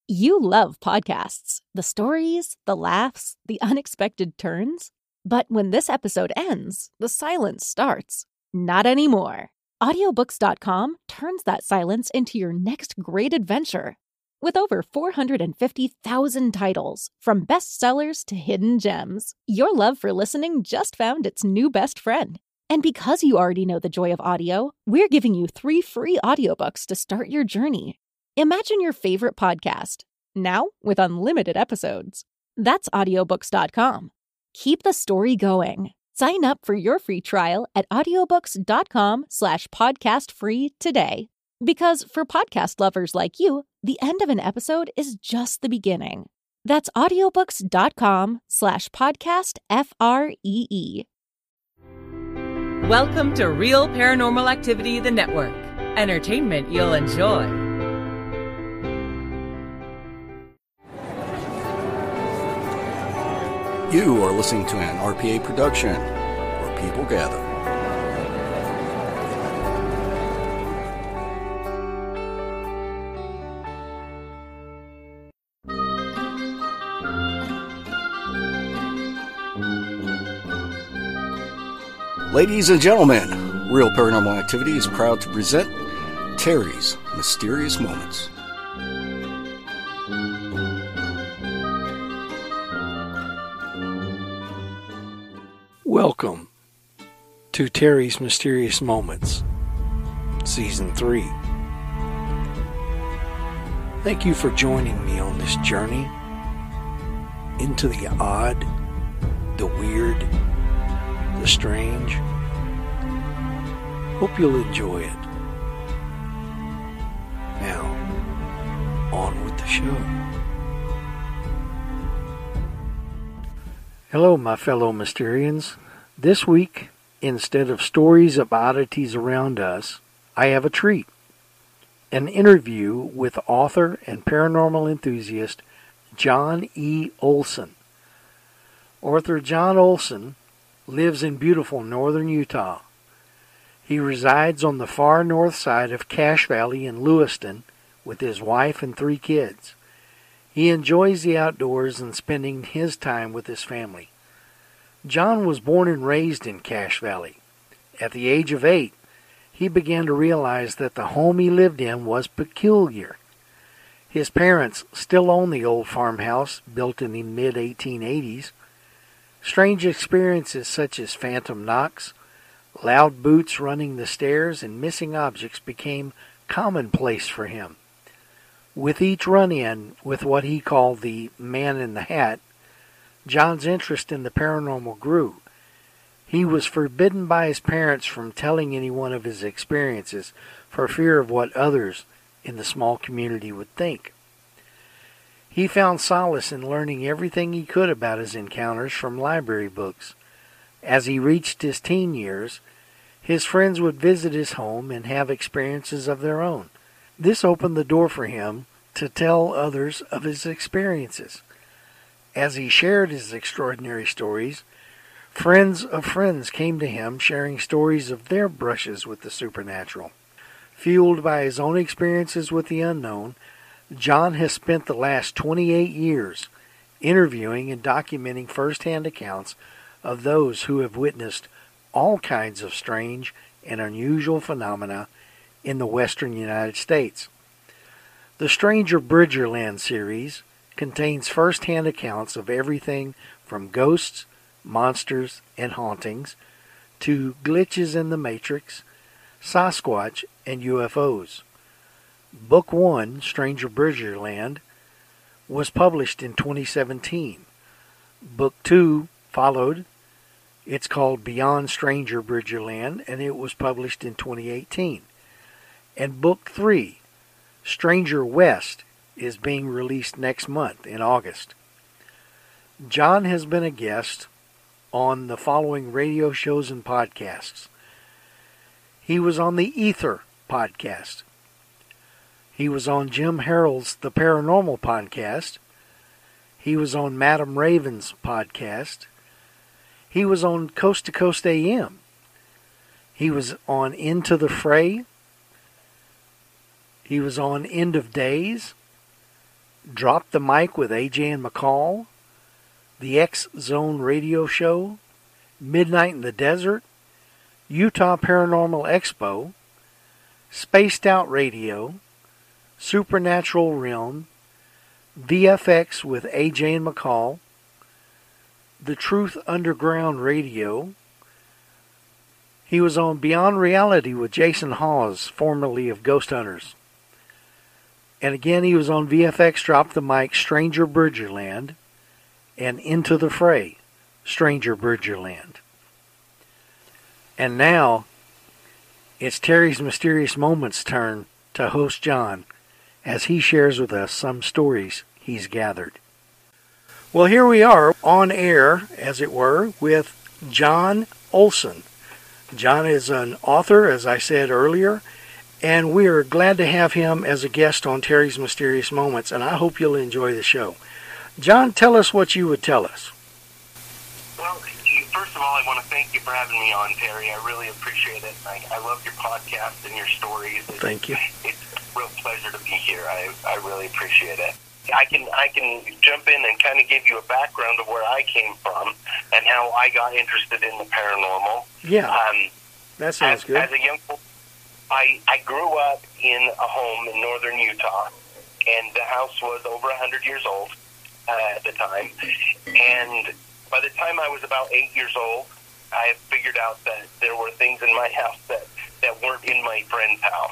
You love podcasts, the stories, the laughs, the unexpected turns. But when this episode ends, the silence starts. Not anymore. Audiobooks.com turns that silence into your next great adventure. With over 450,000 titles, from bestsellers to hidden gems, your love for listening just found its new best friend. And because you already know the joy of audio, we're giving you 3 free audiobooks to start your journey. Imagine your favorite podcast, now with unlimited episodes. That's audiobooks.com. Keep the story going. Sign up for your free trial at audiobooks.com/podcastfree today. Because for podcast lovers like you, the end of an episode is just the beginning. That's audiobooks.com/podcastfree. Welcome to Real Paranormal Activity, the network. Entertainment you'll enjoy. You are listening to an RPA production where people gather. Ladies and gentlemen, Real Paranormal Activity is proud to present Terry's Mysterious Moments. Welcome to Terry's Mysterious Moments, Season 3. Thank you for joining me on this journey into the odd, the weird, the strange. Hope you'll enjoy it. Now, on with the show. Hello, my fellow Mysterians. This week, instead of stories of oddities around us, I have a treat. An interview with author and paranormal enthusiast John E. Olson. Author John Olson lives in beautiful northern Utah. He resides on the far north side of Cache Valley in Lewiston with his wife and 3 kids. He enjoys the outdoors and spending his time with his family. John was born and raised in Cache Valley. At the age of 8, he began to realize that the home he lived in was peculiar. His parents still own the old farmhouse built in the mid-1880s. Strange experiences such as phantom knocks, loud boots running the stairs, and missing objects became commonplace for him. With each run-in with what he called the Man in the Hat, John's interest in the paranormal grew. He was forbidden by his parents from telling anyone of his experiences for fear of what others in the small community would think. He found solace in learning everything he could about his encounters from library books. As he reached his teen years, his friends would visit his home and have experiences of their own. This opened the door for him to tell others of his experiences. As he shared his extraordinary stories, friends of friends came to him sharing stories of their brushes with the supernatural. Fueled by his own experiences with the unknown, John has spent the last 28 years interviewing and documenting first-hand accounts of those who have witnessed all kinds of strange and unusual phenomena in the western United States. The Stranger Bridgerland series contains first-hand accounts of everything from ghosts, monsters, and hauntings to glitches in the Matrix, Sasquatch, and UFOs. Book 1, Stranger Bridgerland, was published in 2017. Book 2 followed. It's called Beyond Stranger Bridgerland, and it was published in 2018. And Book 3, Stranger West, is being released next month in August. John has been a guest on the following radio shows and podcasts. He was on the Ether podcast. He was on Jim Harold's The Paranormal podcast. He was on Madam Raven's podcast. He was on Coast to Coast AM. He was on Into the Fray. He was on End of Days. Drop the Mic with AJ and McCall, the X Zone Radio Show, Midnight in the Desert, Utah Paranormal Expo, Spaced Out Radio, Supernatural Realm, VFX with AJ and McCall, The Truth Underground Radio. He was on Beyond Reality with Jason Hawes, formerly of Ghost Hunters. And again, he was on VFX Drop the Mic, Stranger Bridgerland, and Into the Fray, Stranger Bridgerland. And now, it's Terry's Mysterious Moments' turn to host John as he shares with us some stories he's gathered. Well, here we are on air, as it were, with John Olson. John is an author, as I said earlier, and we are glad to have him as a guest on Terry's Mysterious Moments, and I hope you'll enjoy the show. John, tell us what you would tell us. Well, first of all, I want to thank you for having me on, Terry. I really appreciate it. I love your podcast and your stories. Thank you. It's a real pleasure to be here. I really appreciate it. I can jump in and kind of give you a background of where I came from and how I got interested in the paranormal. Yeah, that sounds good. As a young boy, I grew up in a home in northern Utah, and the house was over 100 years old at the time. And by the time I was about 8 years old, I figured out that there were things in my house that weren't in my friend's house.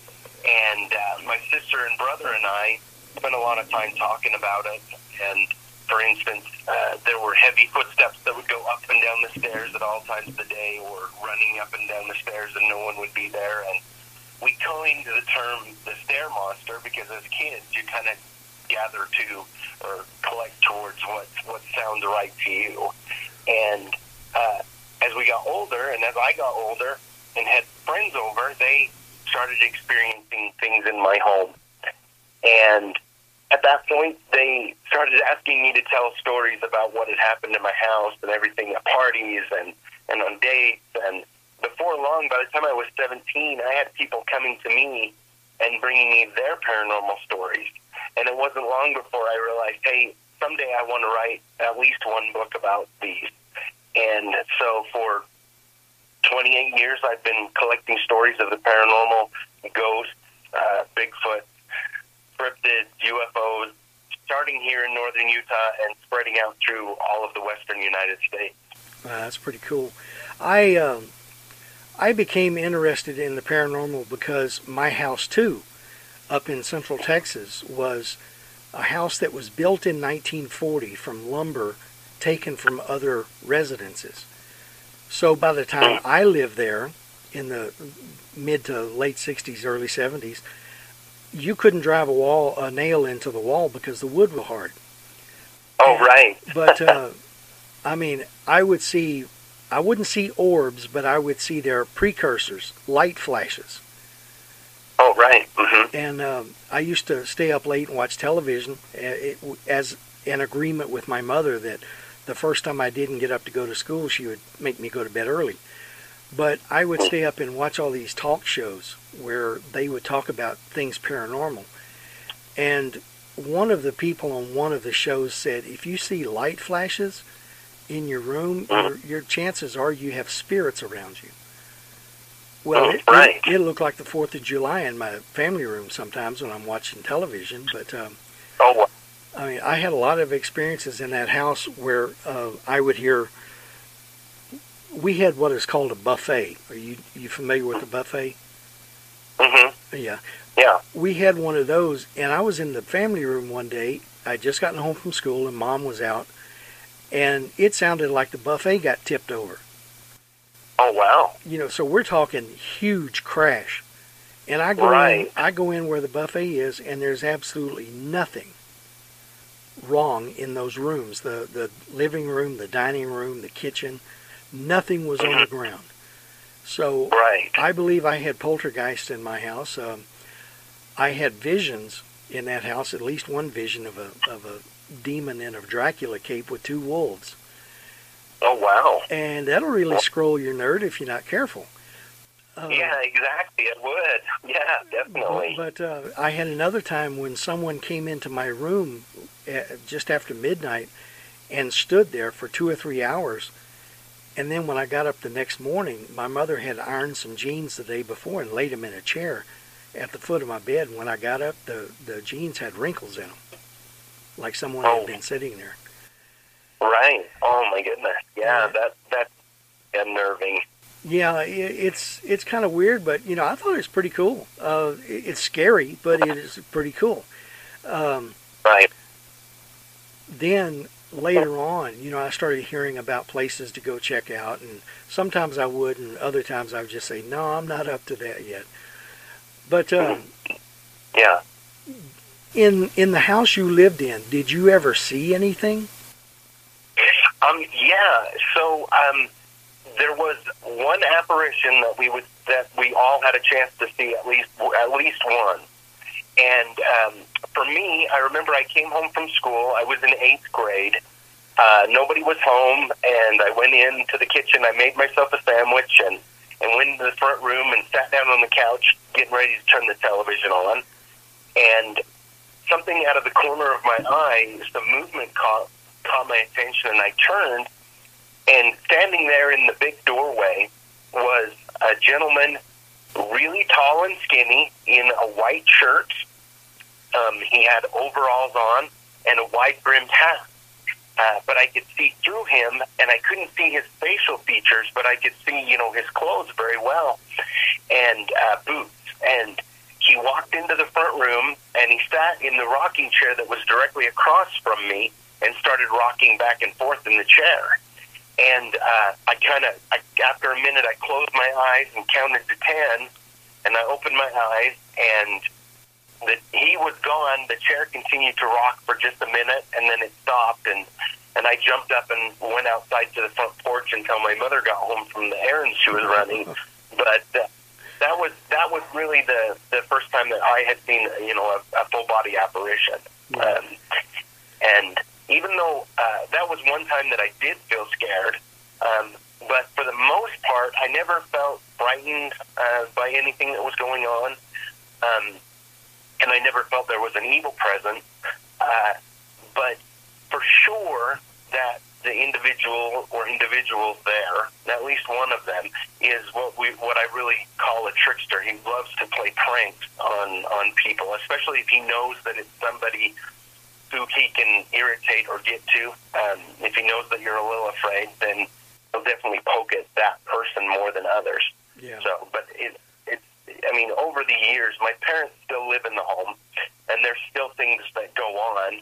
And my sister and brother and I spent a lot of time talking about it. And, for instance, there were heavy footsteps that would go up and down the stairs at all times of the day, or running up and down the stairs and no one would be there. And we coined the term the stair monster because as kids you kind of gather to or collect towards what sounds right to you. And as we got older, and as I got older and had friends over, they started experiencing things in my home. And at that point, they started asking me to tell stories about what had happened in my house and everything at parties and on dates. And before long, by the time I was 17, I had people coming to me and bringing me their paranormal stories. And it wasn't long before I realized, hey, someday I want to write at least one book about these. And so for 28 years, I've been collecting stories of the paranormal, ghosts, Bigfoot, cryptids, UFOs, starting here in northern Utah and spreading out through all of the western United States. That's pretty cool. I became interested in the paranormal because my house, too, up in Central Texas, was a house that was built in 1940 from lumber taken from other residences. So by the time I lived there in the mid to late 60s, early 70s, you couldn't drive a nail into the wall because the wood was hard. Oh, right. But, I mean, I wouldn't see orbs, but I would see their precursors, light flashes. Oh, right. Mm-hmm. And I used to stay up late and watch television as an agreement with my mother that the first time I didn't get up to go to school, she would make me go to bed early. But I would stay up and watch all these talk shows where they would talk about things paranormal. And one of the people on one of the shows said, if you see light flashes in your room, your chances are you have spirits around you. Well, it looked like the 4th of July in my family room sometimes when I'm watching television. But I mean, I had a lot of experiences in that house where I would hear. We had what is called a buffet. Are you familiar with a buffet? Mm-hmm. Yeah. Yeah. We had one of those, and I was in the family room one day. I'd just gotten home from school, and Mom was out, and it sounded like the buffet got tipped over. Oh, wow. You know, so we're talking huge crash. And I go in where the buffet is, and there's absolutely nothing wrong in those rooms. The living room, the dining room, the kitchen, nothing was on the ground. So I believe I had poltergeist in my house. I had visions in that house, at least one vision of a demon in a Dracula cape with 2 wolves. Oh, wow. And that'll really scroll your nerd if you're not careful. Yeah, exactly. It would. Yeah, definitely. But I had another time when someone came into my room just after midnight and stood there for 2 or 3 hours. And then when I got up the next morning, my mother had ironed some jeans the day before and laid them in a chair at the foot of my bed. And when I got up, the jeans had wrinkles in them, like someone had been sitting there. Right. Oh, my goodness. Yeah, that's unnerving. Yeah, it's kind of weird, but, I thought it was pretty cool. It's scary, but it is pretty cool. Right. Then later on, I started hearing about places to go check out, and sometimes I would, and other times I would just say, no, I'm not up to that yet. But yeah. In the house you lived in, did you ever see anything? Yeah. So there was one apparition that we all had a chance to see at least one. And for me, I remember I came home from school. I was in 8th grade. Nobody was home, and I went into the kitchen. I made myself a sandwich and went into the front room and sat down on the couch, getting ready to turn the television on. And something out of the corner of my eye, some movement caught my attention, and I turned, and standing there in the big doorway was a gentleman, really tall and skinny, in a white shirt. He had overalls on and a wide-brimmed hat. But I could see through him, and I couldn't see his facial features, but I could see, his clothes very well, and boots. And he walked into the front room, and he sat in the rocking chair that was directly across from me and started rocking back and forth in the chair. And after a minute, I closed my eyes and counted to 10, and I opened my eyes, and he was gone. The chair continued to rock for just a minute, and then it stopped, and I jumped up and went outside to the front porch until my mother got home from the errands she was running. But that was really the first time that I had seen a full body apparition. And even though that was one time that I did feel scared, but for the most part, I never felt frightened by anything that was going on. And I never felt there was an evil present. But for sure that the individual or individuals there, at least one of them, is what I really call a trickster. He loves to play pranks on people, especially if he knows that it's somebody who he can irritate or get to. If he knows that you're a little afraid, then he'll definitely poke at that person more than others. Yeah. So, but over the years, my parents still live in the home, and there's still things that go on.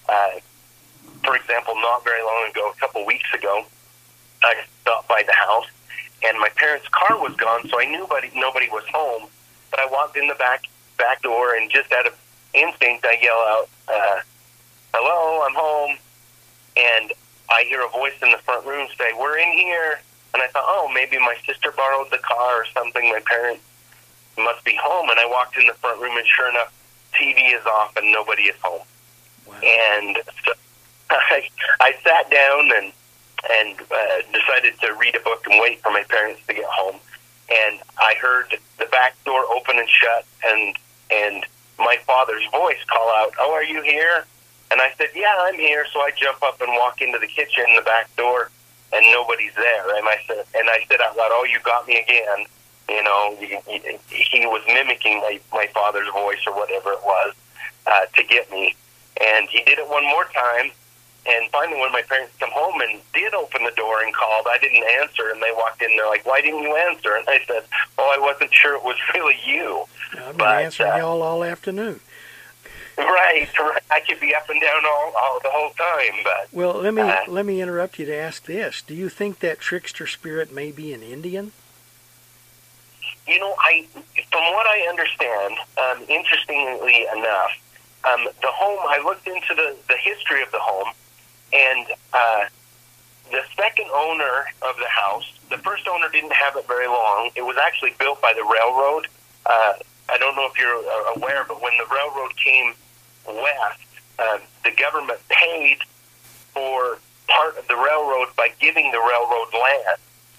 For example, not very long ago, a couple weeks ago, I stopped by the house, and my parents' car was gone, so I knew nobody was home. But I walked in the back door, and just out of instinct, I yell out, "Hello, I'm home." And I hear a voice in the front room say, "We're in here." And I thought, oh, maybe my sister borrowed the car or something. My parents must be home. And I walked in the front room, and sure enough, TV is off and nobody is home. Wow. And so I sat down and decided to read a book and wait for my parents to get home. And I heard the back door open and shut, and my father's voice call out, "Oh, are you here?" And I said, "Yeah, I'm here." So I jump up and walk into the kitchen, the back door, and nobody's there. And I said out loud, "Oh, you got me again." He was mimicking my father's voice or whatever it was to get me. And he did it one more time. And finally, when my parents come home and did open the door and called, I didn't answer. And they walked in, they're like, "Why didn't you answer?" And I said, "Oh, I wasn't sure it was really you." I've been answering y'all all afternoon. Right. I could be up and down all the whole time. But well, let me interrupt you to ask this. Do you think that trickster spirit may be an Indian? From what I understand, interestingly enough, the home, I looked into the history of the home, and the second owner of the house, the first owner didn't have it very long. It was actually built by the railroad. I don't know if you're aware, but when the railroad came west, the government paid for part of the railroad by giving the railroad land.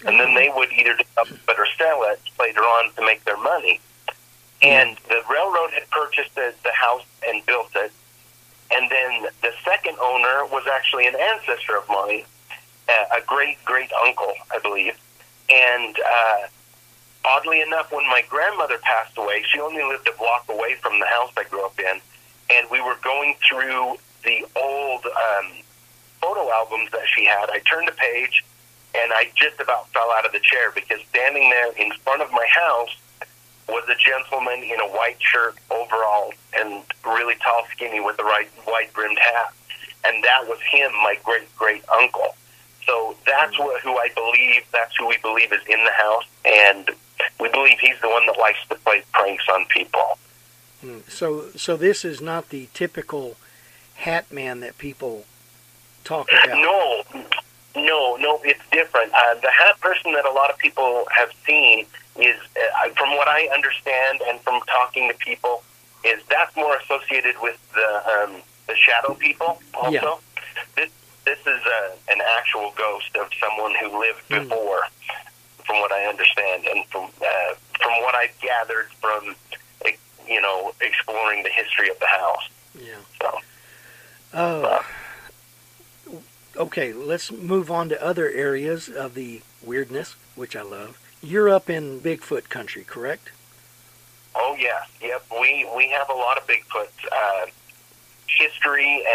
and then they would either develop it or sell it later on to make their money. And the railroad had purchased the house and built it, and then the second owner was actually an ancestor of mine, a great-great-uncle, I believe. And oddly enough, when my grandmother passed away, she only lived a block away from the house I grew up in, and we were going through the old photo albums that she had. I turned a page, and I just about fell out of the chair, because standing there in front of my house was a gentleman in a white shirt, overalls, and really tall, skinny, with a wide-brimmed hat. And that was him, my great-great-uncle. So that's who we believe is in the house, and we believe he's the one that likes to play pranks on people. So this is not the typical hat man that people talk about. No, it's different. The hat person that a lot of people have seen is, from what I understand and from talking to people, is that's more associated with the shadow people also. Yeah. This is an actual ghost of someone who lived before, from what I understand, and from what I've gathered from, exploring the history of the house. Yeah. So. Okay, let's move on to other areas of the weirdness, which I love. You're up in Bigfoot country, correct? Oh, yeah. Yep. We have a lot of Bigfoot history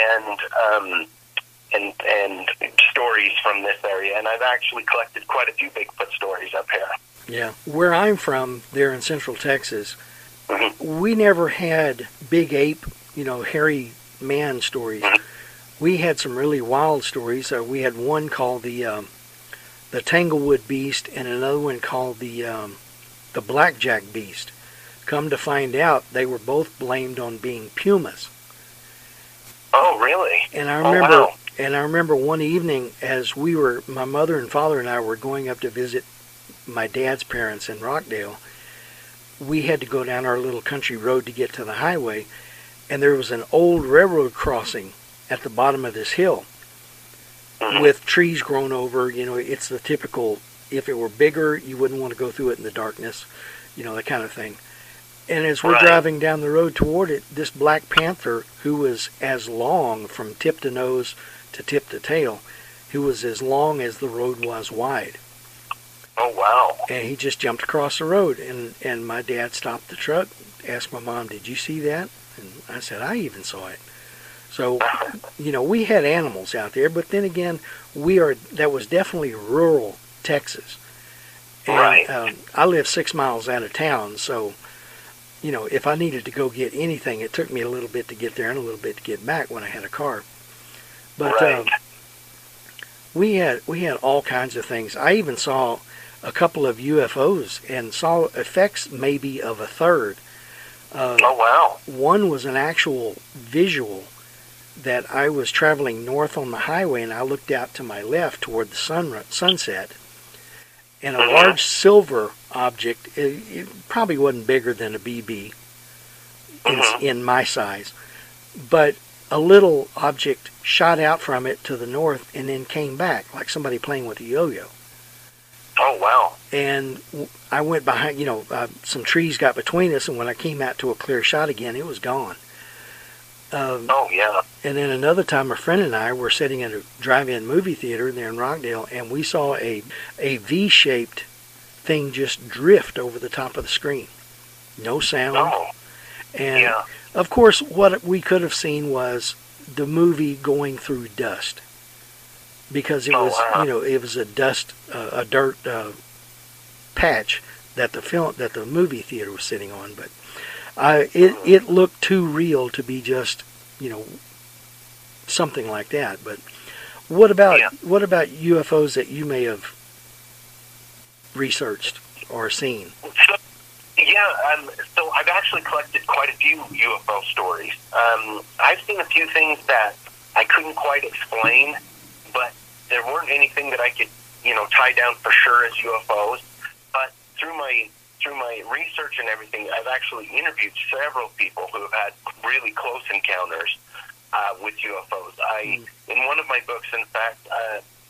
and stories from this area, and I've actually collected quite a few Bigfoot stories up here. Yeah. Where I'm from, there in Central Texas, we never had big ape, hairy man stories. We had some really wild stories. We had one called the Tanglewood Beast, and another one called the Blackjack Beast. Come to find out, they were both blamed on being pumas. Oh, really? And I remember one evening, as my mother and father and I were going up to visit my dad's parents in Rockdale, we had to go down our little country road to get to the highway, and there was an old railroad crossing at the bottom of this hill with trees grown over. It's the typical, if it were bigger, you wouldn't want to go through it in the darkness, that kind of thing. And as we're driving down the road toward it, this black panther, who was as long from tip to nose to tip to tail, who was as long as the road was wide. Oh, wow. And he just jumped across the road, and my dad stopped the truck, asked my mom, "Did you see that?" And I said, "I even saw it." So, we had animals out there, but then again, that was definitely rural Texas. And I live 6 miles out of town, so, if I needed to go get anything, it took me a little bit to get there and a little bit to get back when I had a car. But we had all kinds of things. I even saw a couple of UFOs and saw effects maybe of a third. Oh, wow. One was an actual visual that I was traveling north on the highway, and I looked out to my left toward the sunset, and a large silver object, it probably wasn't bigger than a BB in my size, but a little object shot out from it to the north and then came back, like somebody playing with a yo-yo. Oh, wow. And I went behind, some trees got between us, and when I came out to a clear shot again, it was gone. Oh, yeah. And then another time, a friend and I were sitting at a drive-in movie theater there in Rockdale, and we saw a V-shaped thing just drift over the top of the screen. No sound. Oh, and, of course, what we could have seen was the movie going through dust. Because it was, it was a dirt patch that the movie theater was sitting on, but it looked too real to be just, something like that. But what about UFOs that you may have researched or seen? So I've actually collected quite a few UFO stories. I've seen a few things that I couldn't quite explain, but there weren't anything that I could, tie down for sure as UFOs. But through my research and everything, I've actually interviewed several people who have had really close encounters with UFOs. In one of my books, in fact,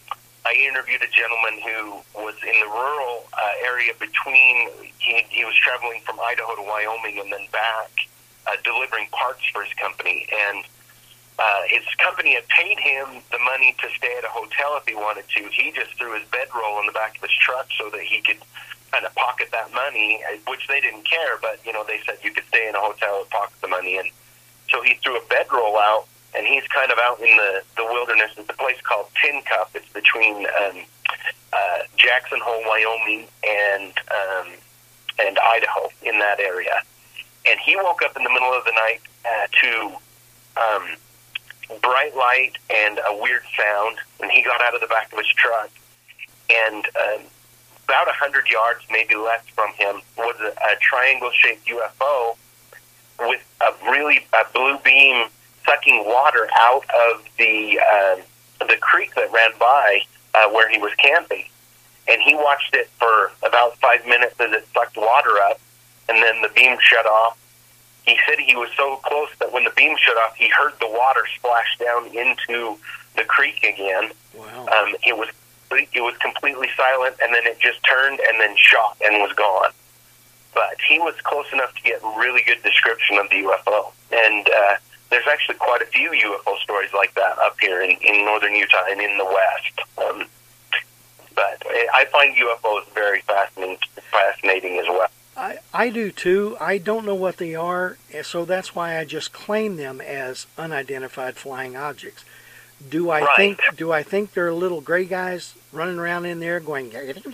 I interviewed a gentleman who was in the rural area between, he was traveling from Idaho to Wyoming and then back, delivering parts for his company. And his company had paid him the money to stay at a hotel if he wanted to. He just threw his bedroll in the back of his truck so that he could kind of pocket that money, which they didn't care, but, they said you could stay in a hotel and pocket the money. And so he threw a bedroll out, and he's kind of out in the wilderness. It's a place called Tin Cup. It's between Jackson Hole, Wyoming, and Idaho, in that area. And he woke up in the middle of the night to bright light and a weird sound when he got out of the back of his truck. And about 100 yards, maybe less from him, was a triangle-shaped UFO with a blue beam sucking water out of the creek that ran by where he was camping. And he watched it for about 5 minutes as it sucked water up, and then the beam shut off. He said he was so close that when the beam shut off, he heard the water splash down into the creek again. Wow. It was completely silent, and then it just turned and then shot and was gone. But he was close enough to get a really good description of the UFO. And there's actually quite a few UFO stories like that up here in northern Utah and in the West. But I find UFOs very fascinating as well. I do too. I don't know what they are, so that's why I just claim them as unidentified flying objects. Do I think they're little gray guys running around in there going?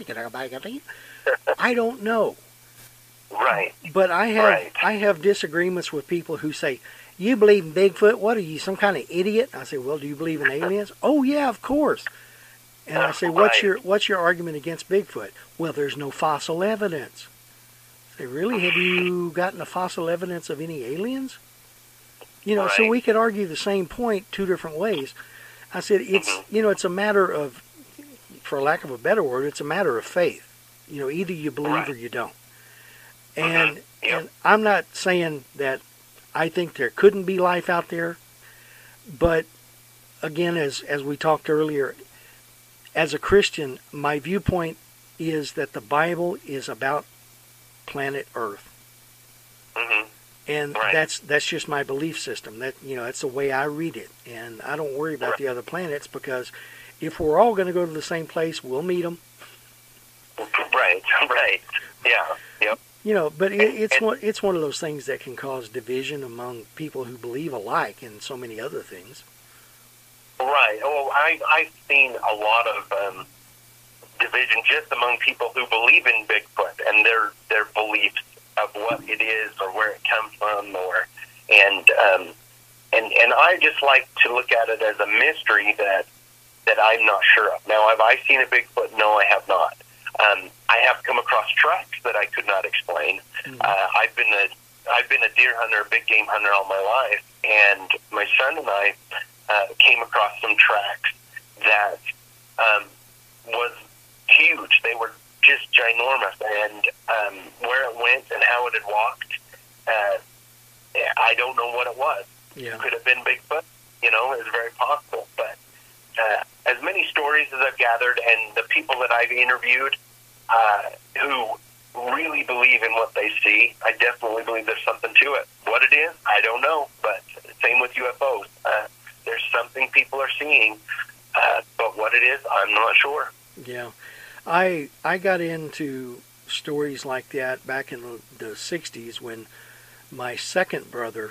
I don't know. Right. But I have disagreements with people who say, "You believe in Bigfoot? What are you, some kind of idiot?" I say, "Well, do you believe in aliens?" "Oh yeah, of course." And I say, "What's your argument against Bigfoot?" "Well, there's no fossil evidence." I say, "Really? Have you gotten the fossil evidence of any aliens?" Right. So we could argue the same point two different ways. I said, it's a matter of, for lack of a better word, it's a matter of faith. Either you believe or you don't. And and I'm not saying that I think there couldn't be life out there, but again, as we talked earlier, as a Christian, my viewpoint is that the Bible is about planet Earth. Mm-hmm. And that's just my belief system. That's the way I read it. And I don't worry about the other planets, because if we're all going to go to the same place, we'll meet them. Right. Yeah. Yep. But it's one of those things that can cause division among people who believe alike in so many other things. Right. Well, I've seen a lot of division just among people who believe in Bigfoot and their beliefs of what it is or where it comes from, and I just like to look at it as a mystery that I'm not sure of. Now, have I seen a Bigfoot? No, I have not. I have come across tracks that I could not explain. Mm-hmm. I've been a deer hunter, a big game hunter all my life, and my son and I came across some tracks that was huge. They were just ginormous, and where it went and how it had walked, I don't know what it was. Yeah. Could have been Bigfoot, it's very possible. But as many stories as I've gathered, and the people that I've interviewed who really believe in what they see, I definitely believe there's something to it. What it is, I don't know, but same with UFOs. There's something people are seeing, but what it is, I'm not sure. Yeah. I got into stories like that back in the 60s when my second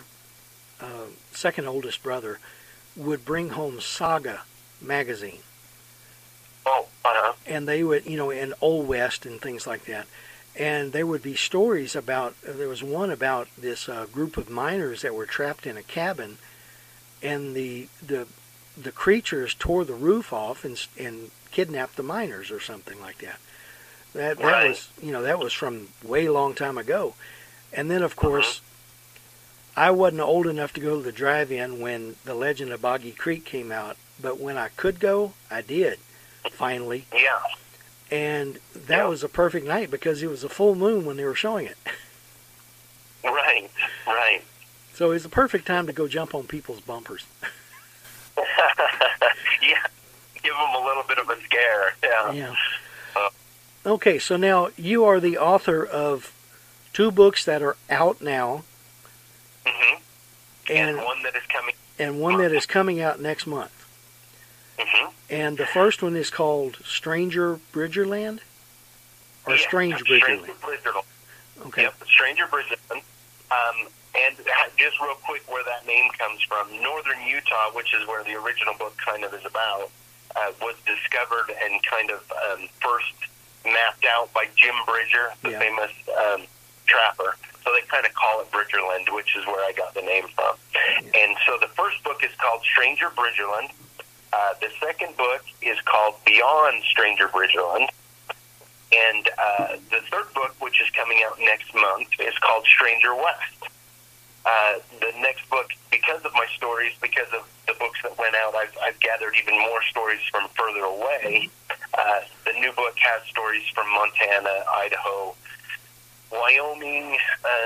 oldest brother, would bring home Saga magazine. Oh, uh-huh. And they would, in Old West and things like that. And there would be stories about, there was one about this group of miners that were trapped in a cabin, and the creatures tore the roof off and kidnapped the miners or something like that. That was, that was from way long time ago. And then, of course, I wasn't old enough to go to the drive-in when The Legend of Boggy Creek came out, but when I could go, I did, finally. Yeah. And that was a perfect night because it was a full moon when they were showing it. Right. So it was a perfect time to go jump on people's bumpers. Yeah. Give them a little bit of of a scare. Yeah. Yeah. Okay, so now you are the author of 2 books that are out now. Mm-hmm. And one that is coming. And one that is coming out next month. Mm-hmm. And the first one is called Stranger Bridgerland? Or Strange Bridgerland? Bridgerland. Okay. Yep, Stranger Bridgerland. And just real quick where that name comes from, northern Utah, which is where the original book kind of is about, was discovered and kind of first mapped out by Jim Bridger, the famous trapper. So they kind of call it Bridgerland, which is where I got the name from. And so the first book is called Stranger Bridgerland. The second book is called Beyond Stranger Bridgerland. And the third book, which is coming out next month, is called Stranger West. The next book, because of my stories, because of the books that went out, I've gathered even more stories from further away. The new book has stories from Montana, Idaho, Wyoming,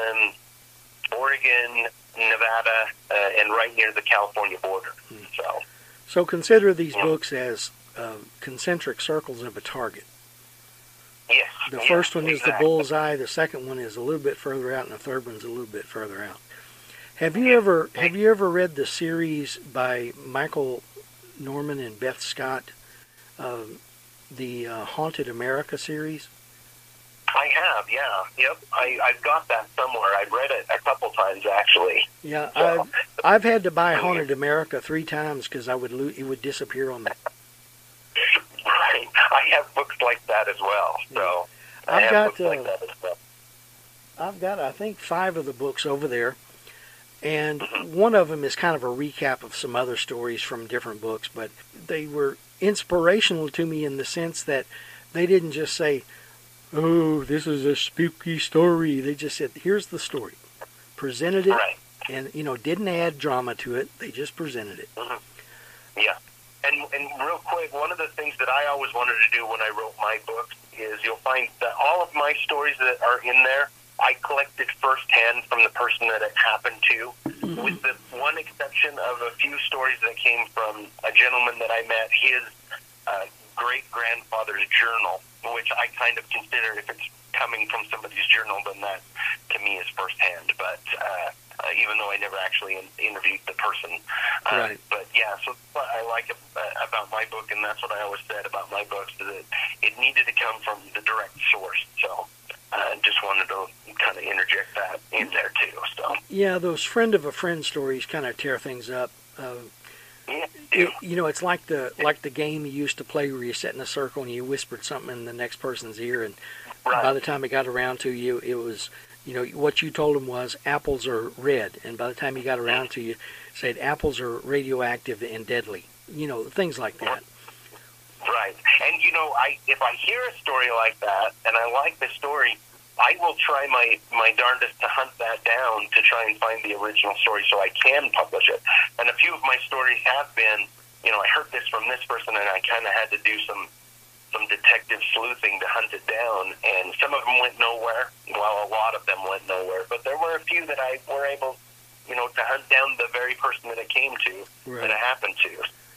Oregon, Nevada, and right near the California border. So consider these books as concentric circles of a target. Yes. The first one is the bullseye, the second one is a little bit further out, and the third one's a little bit further out. Have you ever read the series by Michael Norman and Beth Scott, the Haunted America series? I have, yeah. Yep. I've got that somewhere. I've read it a couple times, actually. Yeah, so, I've had to buy Haunted America 3 times because it would disappear on me. Right. I have books like that as well. So I've got books like that as well. I've got, I think, 5 of the books over there. And one of them is kind of a recap of some other stories from different books, but they were inspirational to me in the sense that they didn't just say, "Oh, this is a spooky story." They just said, "Here's the story." Presented it, and, didn't add drama to it. They just presented it. Mm-hmm. Yeah. And real quick, one of the things that I always wanted to do when I wrote my books is you'll find that all of my stories that are in there, I collected firsthand from the person that it happened to, with the one exception of a few stories that came from a gentleman that I met, his great-grandfather's journal, which I kind of consider, if it's coming from somebody's journal, then that, to me, is firsthand. But even though I never actually interviewed the person. Right. But, yeah, so what I like about my book, and that's what I always said about my books, is that it needed to come from the direct source. So just wanted to kind of interject that in there too. So yeah, those friend of a friend stories kind of tear things up. It's like the game you used to play where you sat in a circle and you whispered something in the next person's ear, and by the time it got around to you, it was, what you told them was apples are red, and by the time you got around to you, said apples are radioactive and deadly. Things like that. Right. And, if I hear a story like that, and I like the story, I will try my darndest to hunt that down to try and find the original story so I can publish it. And a few of my stories have been, I heard this from this person, and I kind of had to do some detective sleuthing to hunt it down. And some of them went nowhere. Well, a lot of them went nowhere. But there were a few that I were able, to hunt down the very person that it came to, that it happened to.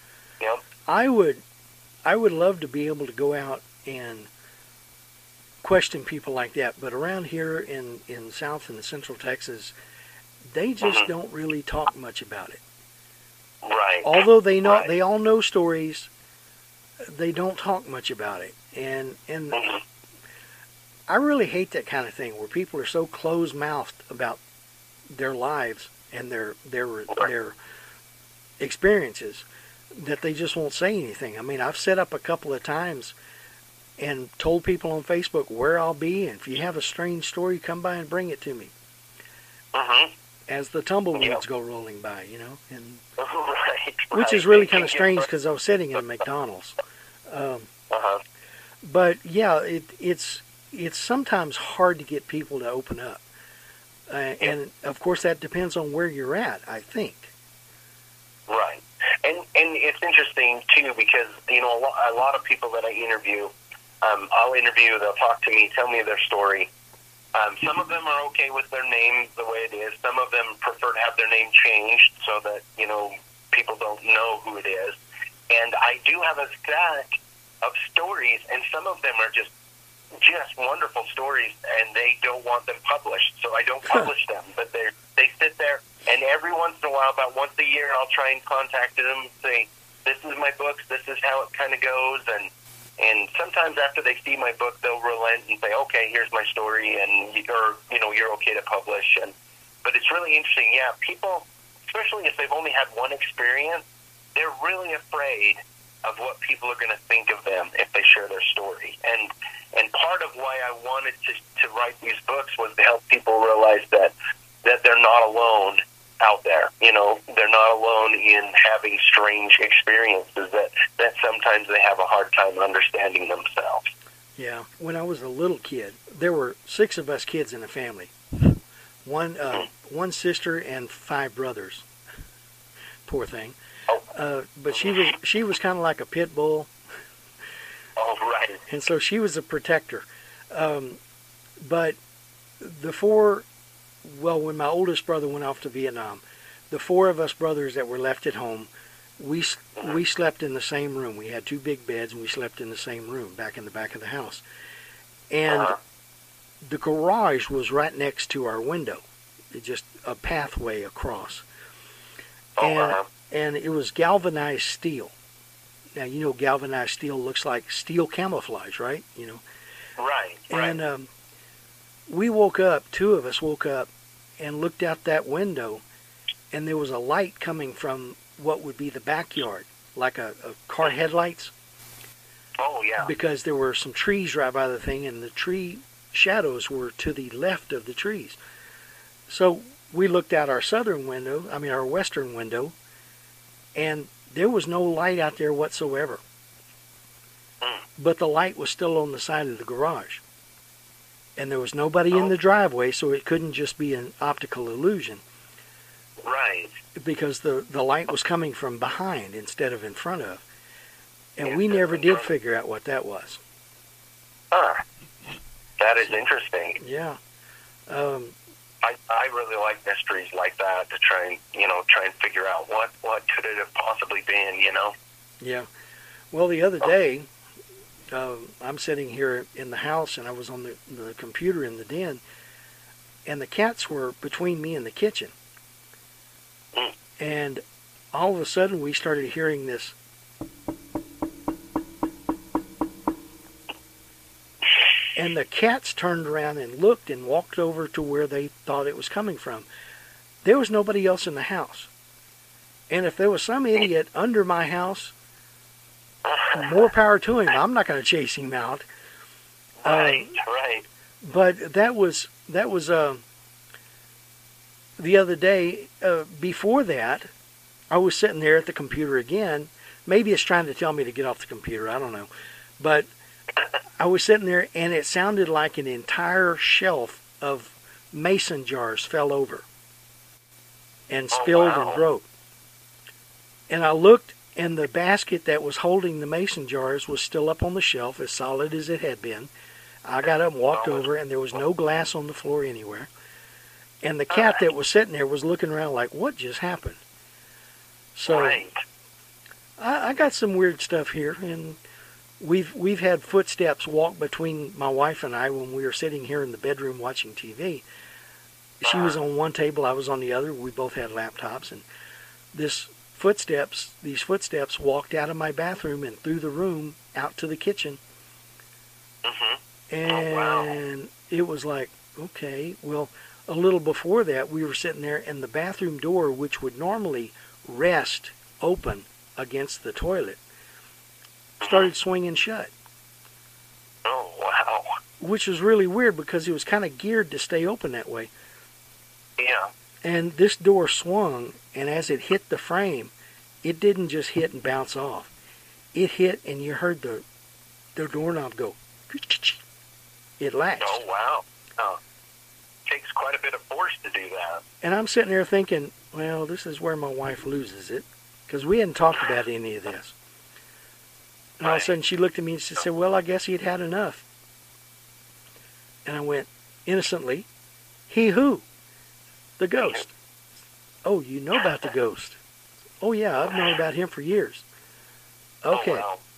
I would love to be able to go out and question people like that, but around here in South and Central Texas, they just don't really talk much about it. Right. Although they all know stories, they don't talk much about it. And I really hate that kind of thing where people are so closed-mouthed about their lives and their experiences that they just won't say anything. I mean, I've set up a couple of times and told people on Facebook where I'll be, and if you have a strange story, come by and bring it to me. As the tumbleweeds go rolling by, and which is really kind of strange because I was sitting in a McDonald's. But yeah, it's sometimes hard to get people to open up, and of course that depends on where you're at, I think. Right. And it's interesting, too, because, a lot of people that I interview, I'll interview, they'll talk to me, tell me their story. Some of them are okay with their name the way it is. Some of them prefer to have their name changed so that, people don't know who it is. And I do have a stack of stories, and some of them are just wonderful stories, and they don't want them published, so I don't publish them. But they sit there, and every once in a while, about once a year, I'll try and contact them and say, "This is my books. This is how it kind of goes." And sometimes after they see my book, they'll relent and say, "Okay, here's my story," and you're okay to publish. But it's really interesting. Yeah, people, especially if they've only had one experience, they're really afraid of what people are going to think of them if they share their story. And part of why I wanted to write these books was to help people realize that they're not alone out there. They're not alone in having strange experiences that sometimes they have a hard time understanding themselves. Yeah. When I was a little kid, there were 6 of us kids in the family. One sister and 5 brothers. Poor thing. But she was kind of like a pit bull. Oh, right. And so she was a protector. But the 4, when my oldest brother went off to Vietnam, the 4 of us brothers that were left at home, we slept in the same room. We had 2 big beds, and we slept in the same room, back in the back of the house. And the garage was right next to our window, just a pathway across. And it was galvanized steel. Now, galvanized steel looks like steel camouflage, right? Right. And we woke up, 2 of us woke up, and looked out that window, and there was a light coming from what would be the backyard, like a car headlights. Oh, yeah. Because there were some trees right by the thing, and the tree shadows were to the left of the trees. So we looked out our our western window, and there was no light out there whatsoever. But the light was still on the side of the garage. And there was nobody in the driveway, so it couldn't just be an optical illusion. Right. Because the light was coming from behind instead of in front of. And we never did figure out what that was. That is interesting. Yeah. I really like mysteries like that, to try and figure out what could it have possibly been, Yeah. Well, the other day, I'm sitting here in the house, and I was on the computer in the den, and the cats were between me and the kitchen. And all of a sudden, we started hearing this. And the cats turned around and looked and walked over to where they thought it was coming from. There was nobody else in the house. And if there was some idiot under my house, more power to him. I'm not going to chase him out. Right. But that was the other day. Before that, I was sitting there at the computer again. Maybe it's trying to tell me to get off the computer. I don't know. But I was sitting there, and it sounded like an entire shelf of mason jars fell over and spilled and broke. And I looked, and the basket that was holding the mason jars was still up on the shelf, as solid as it had been. I got up and walked over, and there was no glass on the floor anywhere. And the cat that was sitting there was looking around like, what just happened? So I got some weird stuff here, and we've had footsteps walk between my wife and I when we were sitting here in the bedroom watching TV. She was on one table, I was on the other. We both had laptops, and these footsteps walked out of my bathroom and through the room out to the kitchen. And it was like, okay, well, a little before that, we were sitting there, and the bathroom door, which would normally rest open against the toilet, started swinging shut. Oh, wow. Which was really weird, because it was kind of geared to stay open that way. Yeah. And this door swung, and as it hit the frame, it didn't just hit and bounce off. It hit, and you heard the doorknob go. It latched. Oh, wow. Takes quite a bit of force to do that. And I'm sitting there thinking, well, this is where my wife loses it, because we hadn't talked about any of this. And all of a sudden she looked at me and she said, well, I guess he'd had enough. And I went, innocently, he who? The ghost. Oh, you know about the ghost? Oh, yeah, I've known about him for years. Okay. Oh, wow.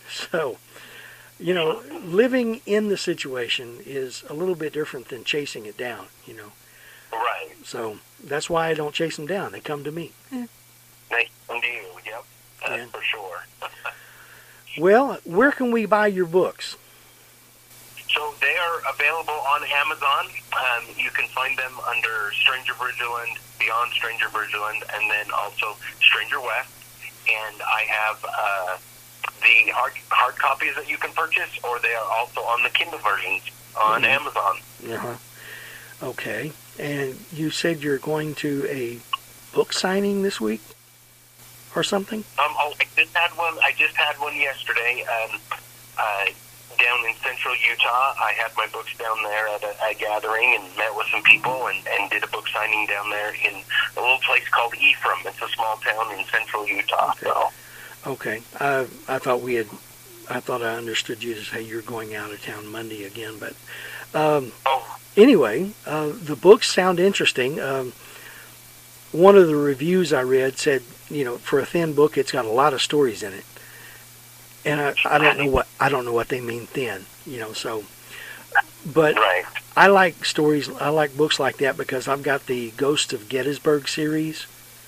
So, living in the situation is a little bit different than chasing it down, Right. So that's why I don't chase them down. They come to me. They come to you, yep. That's for sure. Well, where can we buy your books? So they are available on Amazon. You can find them under Stranger Bridgerland, Beyond Stranger Bridgerland, and then also Stranger West. And I have the hard copies that you can purchase, or they are also on the Kindle versions on Amazon. Uh-huh. Okay. And you said you're going to a book signing this week or something? I just had one yesterday. Down in central Utah, I had my books down there at a gathering and met with some people and did a book signing down there in a little place called Ephraim. It's a small town in central Utah. Okay. I thought I understood you to say you're going out of town Monday again, but anyway, the books sound interesting. One of the reviews I read said, for a thin book, it's got a lot of stories in it. And I don't know what they mean thin, so, but right. I like books like that because I've got the Ghost of Gettysburg series,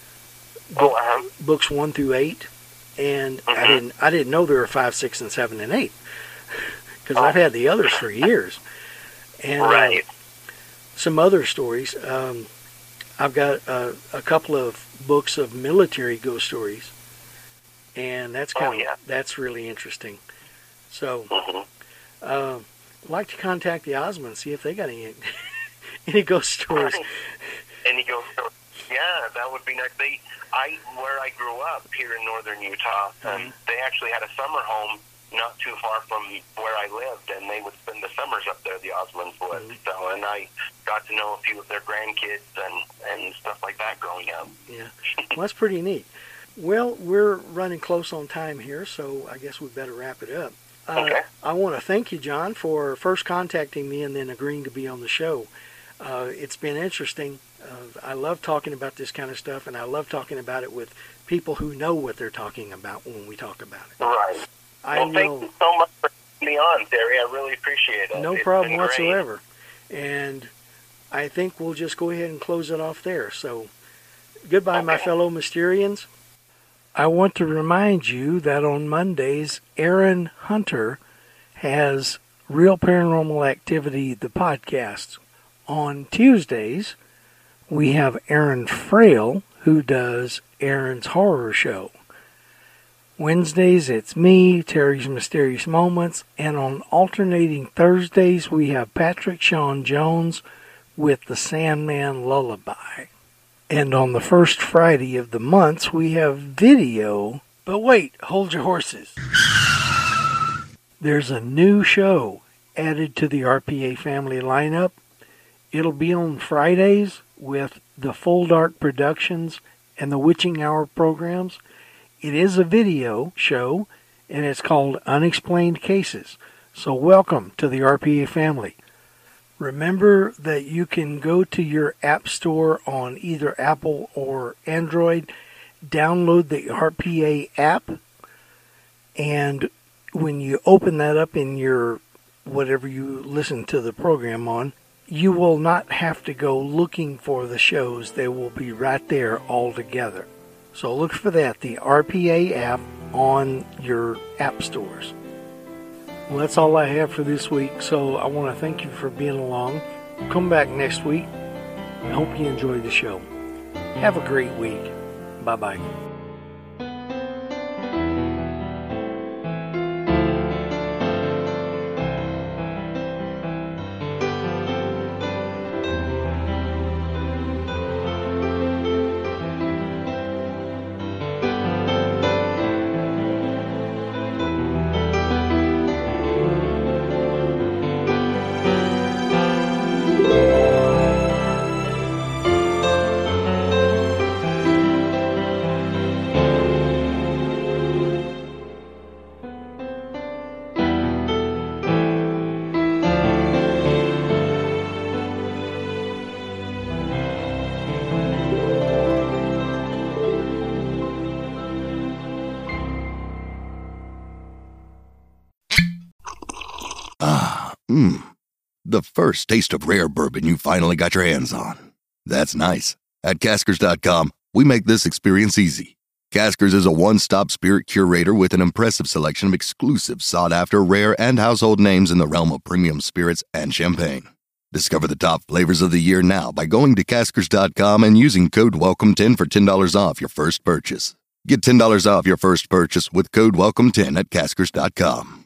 books 1 through 8, and I didn't know there were 5, 6, and 7, and 8 because I've had the others for years, and some other stories. I've got a couple of books of military ghost stories. And that's that's really interesting. So, I'd like to contact the Osmonds, see if they got any ghost stories. Any ghost stories? Yeah, that would be nice. Where I grew up here in northern Utah, they actually had a summer home not too far from where I lived, and they would spend the summers up there. The Osmonds would. So, and I got to know a few of their grandkids and stuff like that growing up. Yeah, well, that's pretty neat. Well, we're running close on time here, so I guess we better wrap it up. Okay. I want to thank you, John, for first contacting me and then agreeing to be on the show. It's been interesting. I love talking about this kind of stuff, and I love talking about it with people who know what they're talking about when we talk about it. Right. Thank you so much for having me on, Terry. I really appreciate it. No problem whatsoever. And I think we'll just go ahead and close it off there. So, goodbye, my fellow Mysterians. I want to remind you that on Mondays, Aaron Hunter has Real Paranormal Activity, the podcast. On Tuesdays, we have Aaron Frail, who does Aaron's Horror Show. Wednesdays, it's me, Terry's Mysterious Moments, and on alternating Thursdays, we have Patrick Sean Jones with the Sandman Lullaby. And on the first Friday of the month, we have video. But wait, hold your horses. There's a new show added to the RPA family lineup. It'll be on Fridays with the Full Dark Productions and the Witching Hour programs. It is a video show, and it's called Unexplained Cases. So welcome to the RPA family. Remember that you can go to your app store on either Apple or Android, download the RPA app, and when you open that up in your whatever you listen to the program on, you will not have to go looking for the shows. They will be right there all together. So look for that, the RPA app on your app stores. Well, that's all I have for this week, so I want to thank you for being along. Come back next week. I hope you enjoyed the show. Have a great week. Bye-bye. The first taste of rare bourbon you finally got your hands on. That's nice. At Caskers.com, we make this experience easy. Caskers is a one-stop spirit curator with an impressive selection of exclusive, sought-after, rare, and household names in the realm of premium spirits and champagne. Discover the top flavors of the year now by going to Caskers.com and using code WELCOME10 for $10 off your first purchase. Get $10 off your first purchase with code WELCOME10 at Caskers.com.